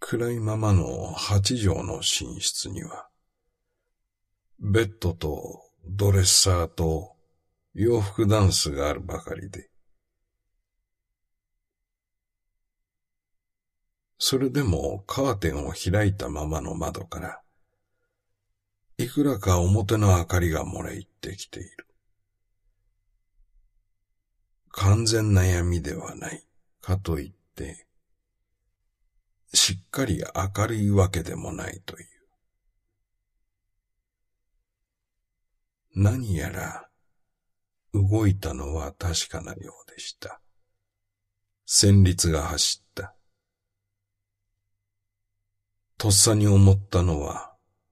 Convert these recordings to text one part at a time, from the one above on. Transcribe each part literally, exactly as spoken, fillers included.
暗いままの八畳の寝室には、ベッドとドレッサーと洋服ダンスがあるばかりで、それでもカーテンを開いたままの窓から、いくらか表の明かりが漏れ入ってきている。完全な闇ではないかといって、しっかり明るいわけでもないという。何やら動いたのは確かなようでした。旋律が走った。とっさに思ったのは、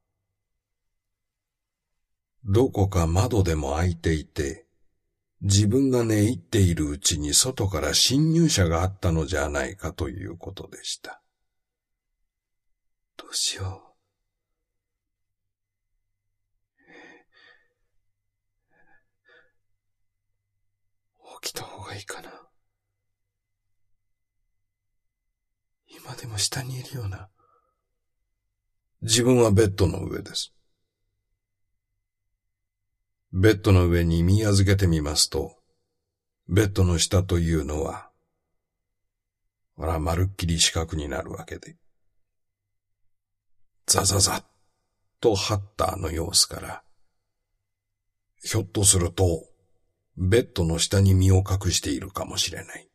どこか窓でも開いていて、自分が寝入っているうちに外から侵入者があったのじゃないかということでした。どうしよう。起きた方がいいかな。今でも下にいるような。自分はベッドの上です。ベッドの上に見預けてみますと、ベッドの下というのは、ほら、まるっきり四角になるわけで、ザザザッとハッターの様子から、ひょっとすると、ベッドの下に身を隠しているかもしれない。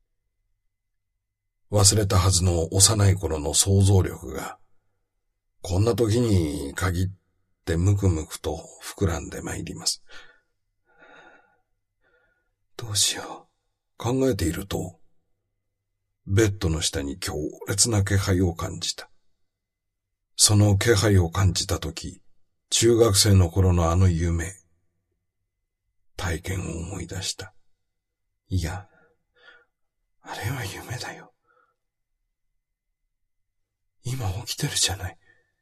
忘れたはずの幼い頃の想像力が、こんな時に限ってむくむくと膨らんでまいります。どうしよう。考えていると、ベッドの下に強烈な気配を感じた。その気配を感じたとき、中学生の頃のあの夢、体験を思い出した。いや、あれは夢だよ。今起きてるじゃない。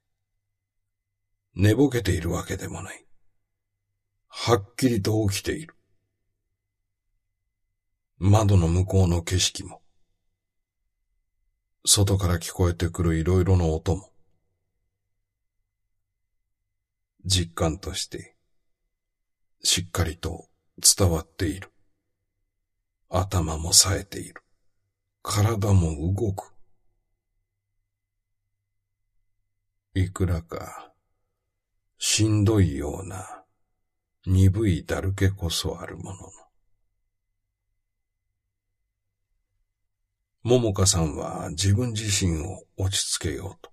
寝ぼけているわけでもない。はっきりと起きている。窓の向こうの景色も、外から聞こえてくるいろいろな音も、実感として、しっかりと伝わっている。頭も冴えている。体も動く。いくらか、しんどいような、鈍いだるけこそあるものの。桃香さんは自分自身を落ち着けようと。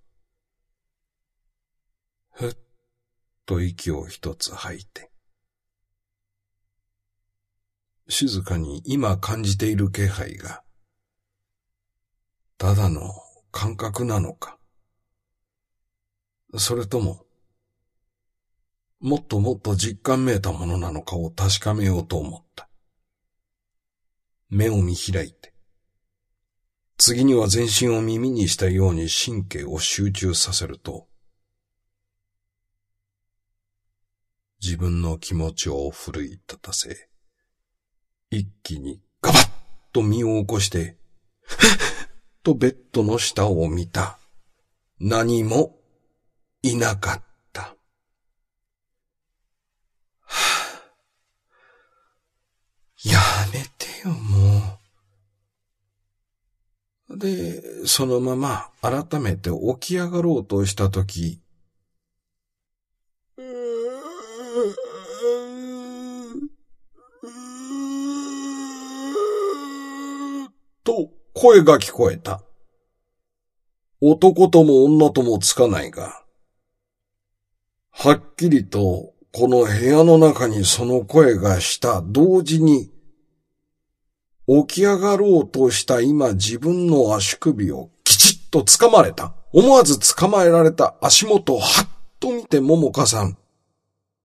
ふっと息を一つ吐いて、静かに今感じている気配が、ただの感覚なのか、それとも、もっともっと実感めいたものなのかを確かめようと思った。目を見開いて、次には全身を耳にしたように神経を集中させると、自分の気持ちを奮い立たせ、一気にガバッと身を起こして、とベッドの下を見た。何もいなかった。やめてよ、もう。で、そのまま改めて起き上がろうとしたとき、と声が聞こえた。男とも女ともつかないが、はっきりとこの部屋の中にその声がした同時に、起き上がろうとした今自分の足首をきちっと掴まれた。思わず掴まえられた足元をはっと見て桃香さん、